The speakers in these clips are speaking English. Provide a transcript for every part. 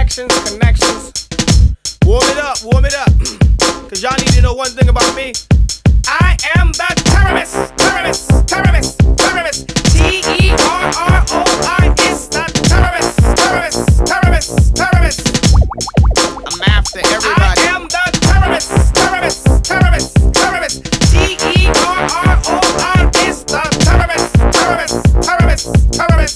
connections. Warm it up. Cause y'all need to know one thing about me. I am the terrorist. T-E-R-R-O-I-S, the terrorist. I'm after everybody. I am the terrorist. T-E-R-R-O-I-S, the terrorist.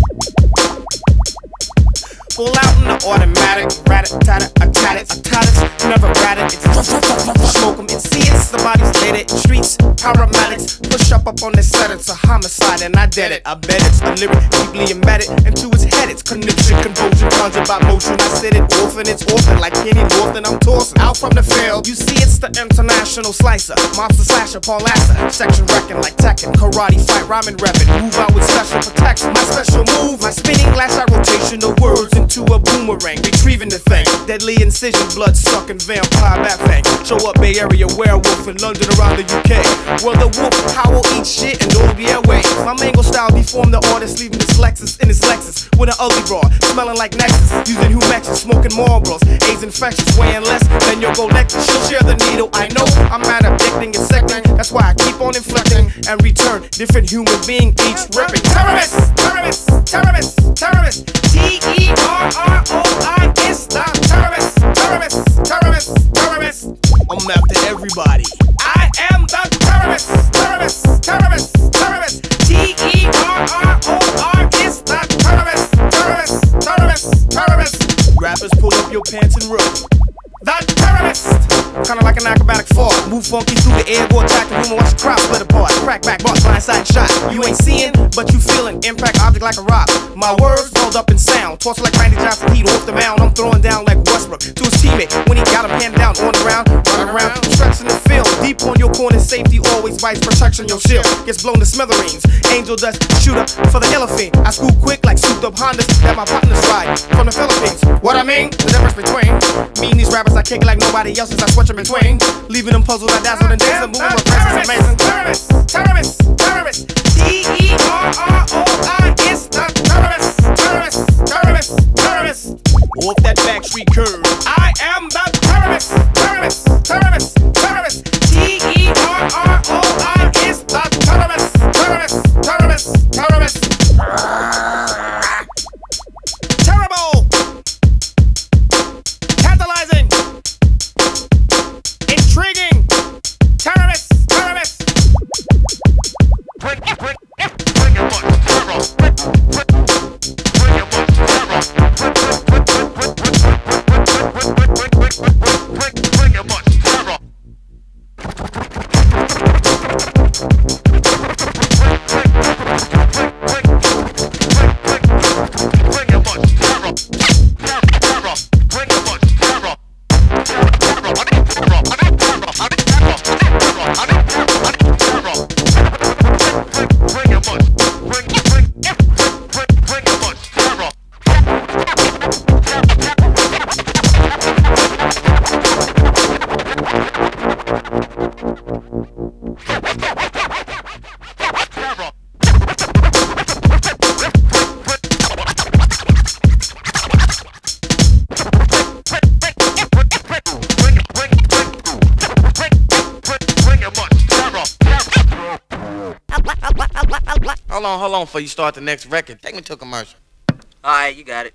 Pull out in the automatic, rat-a-tat-a, never rat it, it's smoke 'em and see it, somebody's lit it, streets, paramedics, push up on the set, it's a homicide and I did it, I bet it's a lyric deeply embedded into his head, it's conniption, convulsion, conjured by motion, I said it often, it's often, like Kenny Norton, I'm tossing out from the field, you see it's the international slicer, monster slasher, Paul Lasser, section wrecking like Tekken, karate fight, rhyming reppin', move out with special protection, my special move, my spinning lash out rotational words into a boomerang, retrieving the thing, deadly incision, blood sucking vampire bat fang, show up Bay Area werewolf in London around the UK, well the wolf howl eat shit and all the airway, my mango style deformed the artist, leaving this Lexus in his Lexus, with an ugly broad, smelling like Nexus, using Humexes, smoking Marlboros, AIDS infectious, weighing less than your Go Lexus, she'll share the needle, I know, I'm mad addicting and secting, that's why I keep on inflecting, and return, different human being, each ripping, terrorist, T-E-R-R-O-I-S, the terrorist, I'm after everybody. I am the terrorist, T-E-R-R-O-I-S, the terrorist. Rappers, pull up your pants and roll. The terrorist. Kinda like an acrobatic fall. Move funky through the air, go attack the room and watch the crowd split apart. Crack back, boss, blindside shot. You ain't seeing, but you feeling. Impact object like a rock. My words rolled up in sound. Toss like Randy Johnson, heat off the mound. I'm throwing down like Westbrook to his teammate. When he got him hand down on the ground, running around, stretching the field. Deep on your corner, safety always vice protection. Your shield gets blown to smithereens. Angel dust, shoot up for the elephant. I scoop quick like souped up Hondas that my partners ride from the Philippines. What I mean? The difference between me and these rappers I kick like nobody else's. I switch in between, leaving them puzzled. I dazzle and dance and moving with press is amazing. Terrorist, T-E-R-R-O-I-S, the terrorist. Off that backstreet curve, I am the terrorist. T-E-R-R-O-I-S, the terrorist. Terrible, tantalizing, intriguing, terrorist. Bring your bunch of terror. Bring your bunch of terror. Bring your bunch of terror. Hold on, before you start the next record. Take me to a commercial. Alright, you got it.